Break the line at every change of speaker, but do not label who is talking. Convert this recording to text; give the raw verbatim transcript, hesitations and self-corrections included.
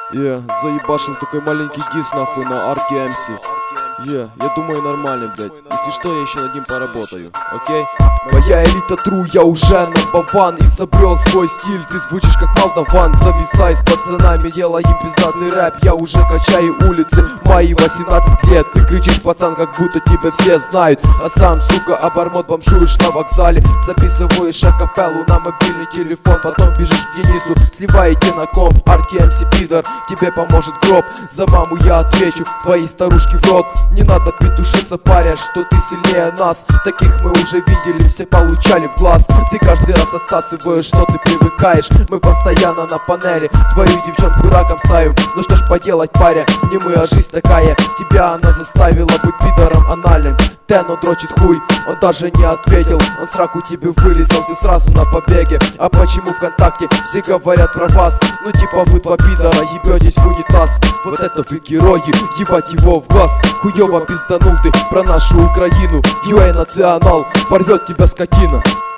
Yeah, заебашил такой маленький дис нахуй на Арти эм си. Yeah, я думаю нормально, блядь. Если что, я еще над ним поработаю, окей? Моя элита тру, я уже number one. Изобрел свой стиль, ты звучишь как молдаван. Зависай с пацанами, делаем пиздатый рэп. Я уже качаю улицы, мои восемнадцать лет. Ты кричишь, пацан, как будто тебя все знают. А сам, сука, обормот бомжуешь на вокзале. Записываешь акапеллу на мобильный телефон. Потом бежишь к Денису, сливаете на комп. Арти эм си пидор, тебе поможет гроб. За маму я отвечу, твоей старушке в рот. Не надо петушиться, паря, что ты сильнее нас. Таких мы уже видели, все получали в глаз. Ты каждый раз отсасываешь, но ты привыкаешь. Мы постоянно на панели, твою девчонку раком ставим. Ну что ж поделать, паря, не мы, а жизнь такая. Тебя она заставила быть пидором анальным. Тено дрочит хуй, он даже не ответил. Он сраку тебе вылезал, ты сразу на побеге. А почему ВКонтакте все говорят про вас? Ну типа вы два пидора, ебетесь в унитаз. Вот это вы герои, ебать его в глаз. Хуёво пизданул ты про нашу Украину. ю эй Национал, порвет тебя скотина.